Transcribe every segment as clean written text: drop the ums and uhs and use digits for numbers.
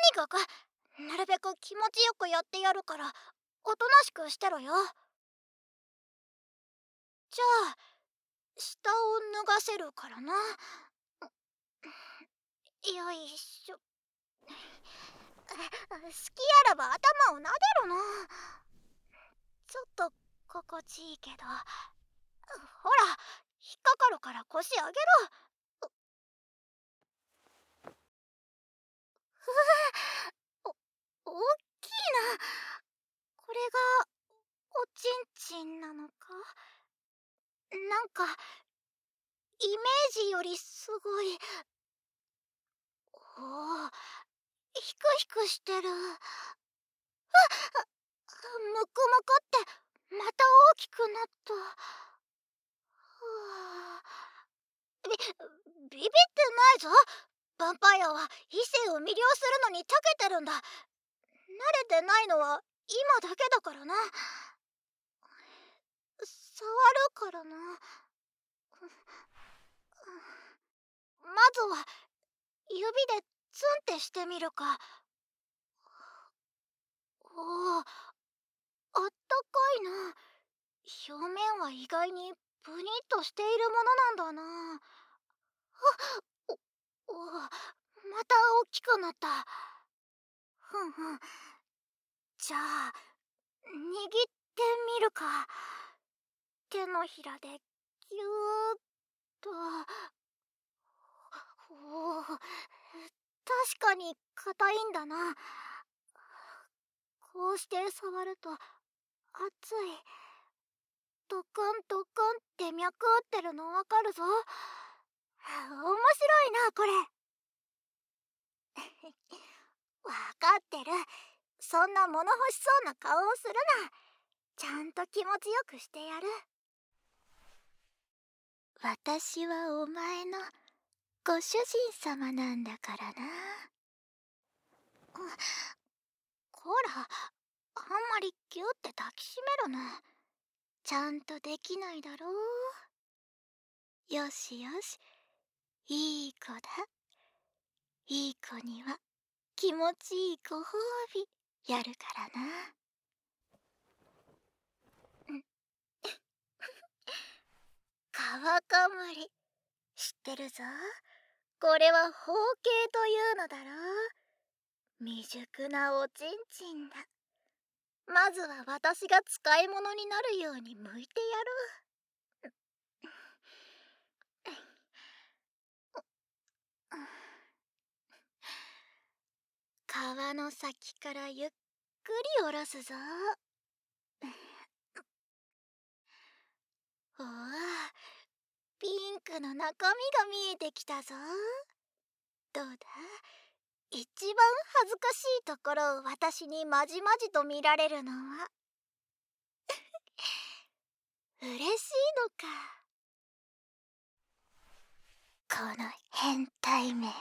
にかくなるべく気持ちよくやってやるからおとなしくしてろよ。じゃあ下を脱がせるからな。よいしょ。好きあらば頭をなでろな。ちょっと心地いいけど、ほら引っかかるから腰上げろ。お大きいな。これがおちんちんなのか。なんかイメージよりすごい。おお、ヒクヒクしてる。むくむくってまた大きくなった。ビビってないぞ。ヴァンパイアは異性を魅了するのに長けてるんだ。慣れてないのは今だけだからな。触るからな。まずは指でツンってしてみるか。おお、あったかいな。表面は意外にプニッとしているものなんだな。また大きくなった。ふんふん。じゃあ握ってみるか。手のひらでぎゅーっと。おお、確かに硬いんだな。こうして触ると熱い。ドクンドクンって脈打ってるのわかるぞ。面白いなこれ。わかってる。そんな物欲しそうな顔をするな。ちゃんと気持ちよくしてやる。私はお前のご主人様なんだからな。こら、あんまりギュって抱きしめるな。ちゃんとできないだろう。よしよし、いい子だ。いい子には気持ちいいご褒美やるからな。川かむり知ってるぞ。これは包茎というのだろう。未熟なおちんちんだ。まずは私が使い物になるように剥いてやる。皮の先からゆっくり下ろすぞ。おお、ピンクの中身が見えてきたぞ。どうだ、一番恥ずかしいところを私にまじまじと見られるのは嬉しいのか。この変態め。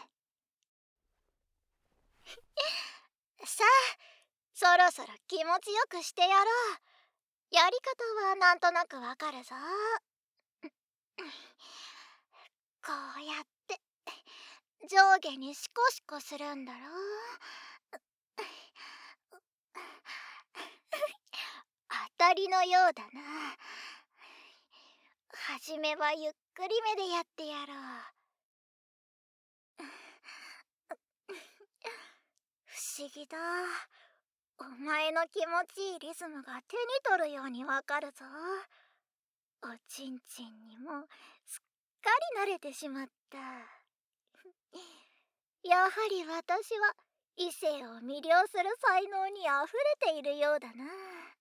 さあ、そろそろ気持ちよくしてやろう。やり方はなんとなくわかるぞ。こうやって上下にシコシコするんだろう。当たりのようだな。はじめはゆっくりめでやってやろう。不思議だ。お前の気持ちいいリズムが手に取るようにわかるぞ。おちんちんにもすっかり慣れてしまった。やはり私は異性を魅了する才能にあふれているようだな。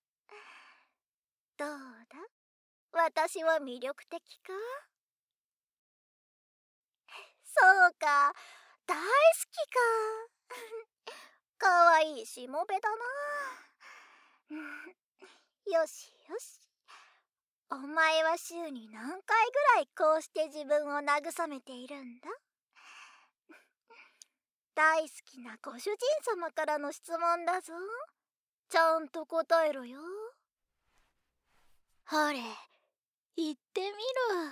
どうだ、私は魅力的か？そうか、大好きか。かわいいしもべだな。よしよし。お前は週に何回ぐらいこうして自分を慰めているんだ？大好きなご主人様からの質問だぞ。ちゃんと答えろよ。ほれ、言ってみろ。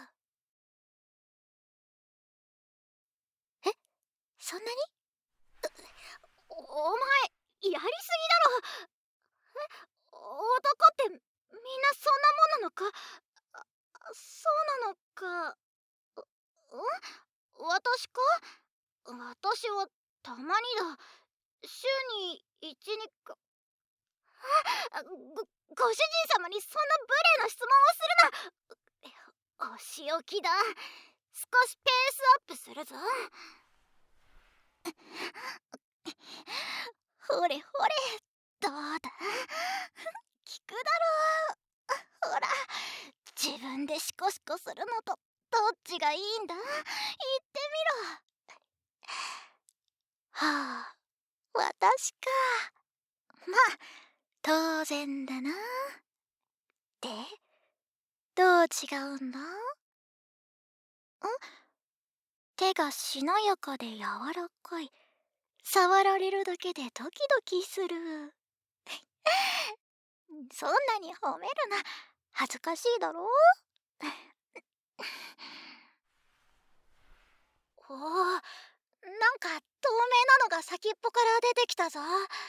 え、そんなに？おそうなのか。私か？私はたまにだ。週に1、2か。ご主人様にそんな無礼な質問をするな。お仕置きだ。少しペースアップするぞ。ほれほれ、どうだ？聞くだろう。ほら、自分でシコシコするのとどっちがいいんだ？言ってみろ。はあ、私か。まあ、当然だな。で、どう違うんだ？手がしなやかで柔らかい。触られるだけでドキドキする。そんなに褒めるな。恥ずかしいだろ？おお、なんか透明なのが先っぽから出てきたぞ。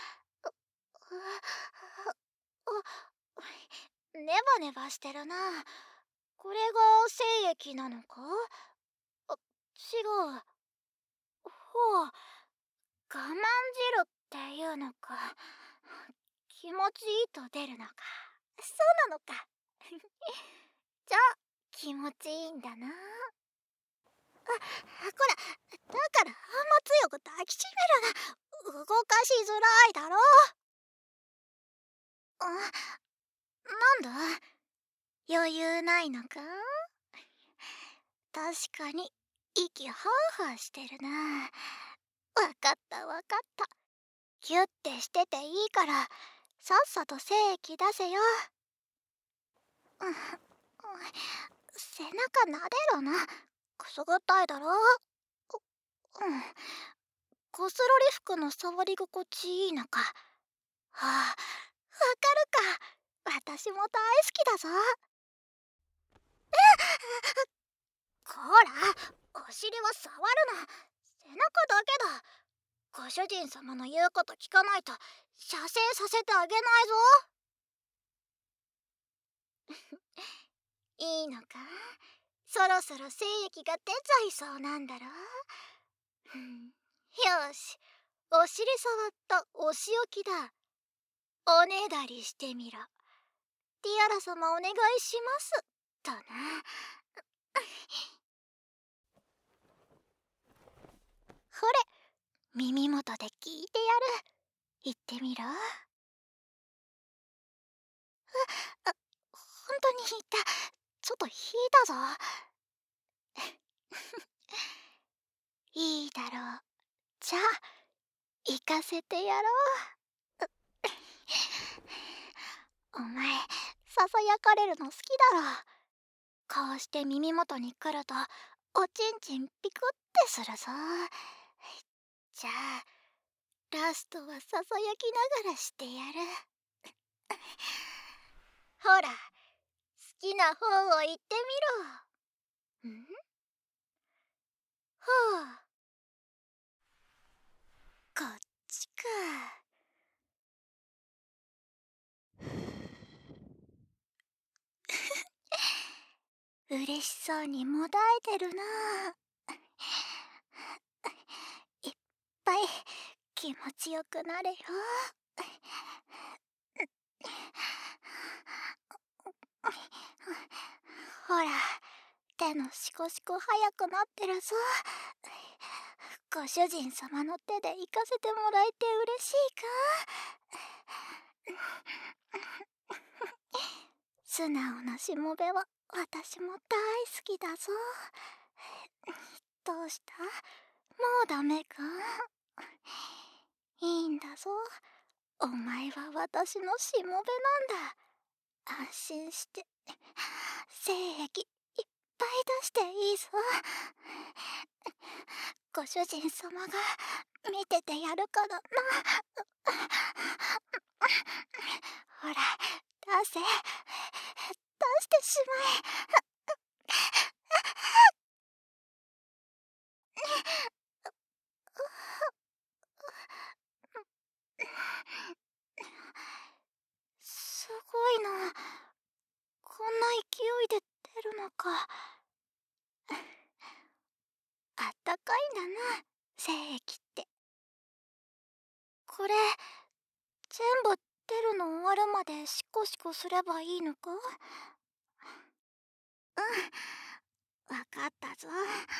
ネバネバしてるな。これが精液なのか？違う。ほう、我慢汁っていうのか。気持ちいいと出るのか。そうなのか。じゃあ気持ちいいんだな。こら、だからあんま強く抱きしめるな。動かしづらいだろ。なんだ、余裕ないのか？確かに息ハーハーしてるな。わかったわかった。ギュッてしてていいからさっさと精液出せよ。背中なでろな。くすぐったいだろ。コスロリ服の触り心地いいのか。はあ、わかるか。私も大好きだぞ。こら、お尻は触るな。背中だけだ。ご主人様の言うこと聞かないと射精させてあげないぞ。いいのか？そろそろ精液が出ちゃいそうなんだろ。よし、お尻触ったお仕置きだ。おねだりしてみろ。ティアラ様お願いしますとな。ほれ、耳元で聞いてやる。言ってみろ。本当に引いた。ちょっと引いたぞ。いいだろう。じゃあ行かせてやろう。お前ささやかれるの好きだろ。こうして耳元に来るとおちんちんピクってするぞ。じゃあラストはささやきながらしてやる。ほら、好きな方を言ってみろ。ほう、こっちか。嬉しそうにもだえてるな。いっぱい気持ちよくなれよ。ほら、手のシコシコ早くなってるぞ。ご主人様の手で行かせてもらえて嬉しいか？素直なしもべは私も大好きだぞ。どうした？もうダメか？いいんだぞ。お前は私のしもべなんだ。安心して精液いっぱい出していいぞ。ご主人様が見ててやるからな。ほら、出せ。出してしまえ。すごいな。こんなるのか。あったかいんだな、精液って。これ全部出るの終わるまでシコシコすればいいのか？うん、わかったぞ。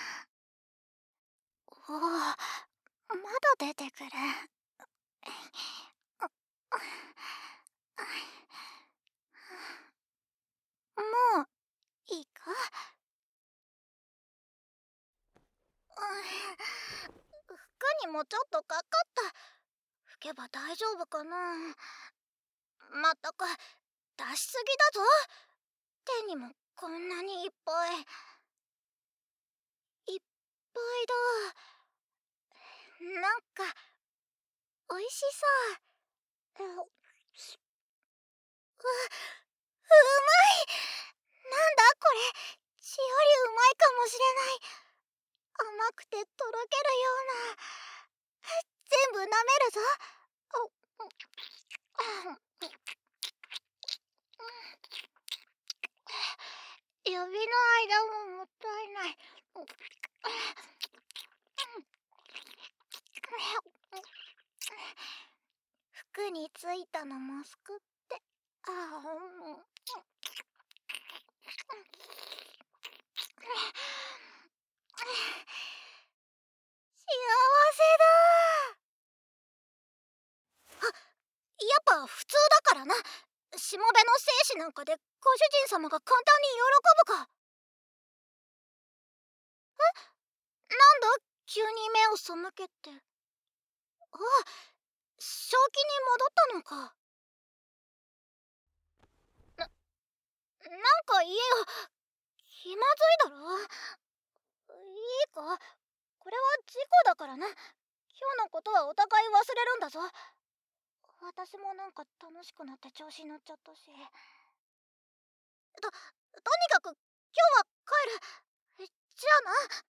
おお、まだ出てくる。もういいか？服にもちょっとかかった。拭けば大丈夫かな。まったく出しすぎだぞ。手にもこんなにいっぱい。いっぱいだ。なんかおいしそう。うまい。なんだこれ。血よりうまいかもしれない。甘くてとろけるような。全部舐めるぞ。指の間ももったいない。服についたのもすくって。ああ、幸せだ。やっぱ普通だからな。しもべの精子なんかでご主人様が簡単に喜ぶか。なんだ急に目を背けて。あ、正気に戻ったのか。なんか言えよ。気まずいだろ。いいか、これは事故だからな。今日のことはお互い忘れるんだぞ。私もなんか楽しくなって調子に乗っちゃったし。とにかく今日は帰る。じゃあな。